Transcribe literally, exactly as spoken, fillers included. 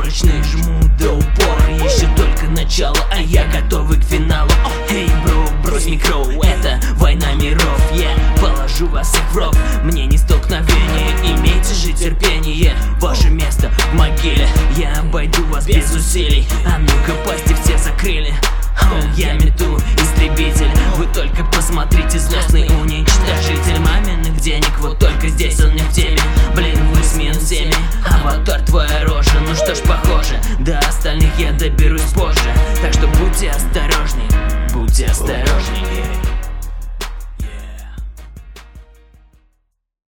Пятерочных жму до упора. Еще только начало, а я готовый к финалу. Эй, бро, брось микро, это война миров. Я положу вас всех в ров, мне не столкновение. Имейте же терпение, ваше место в могиле. Я обойду вас без усилий, а ну-ка пасти все закрыли. Oh, я мету истребитель, вы только посмотрите, злостный уничтожитель маминых денег, вот только здесь он не в теме. Блин, вы с минус семь, аватар твоя рожа. Ну что ж, похоже, до остальных я доберусь позже, так что будьте осторожны.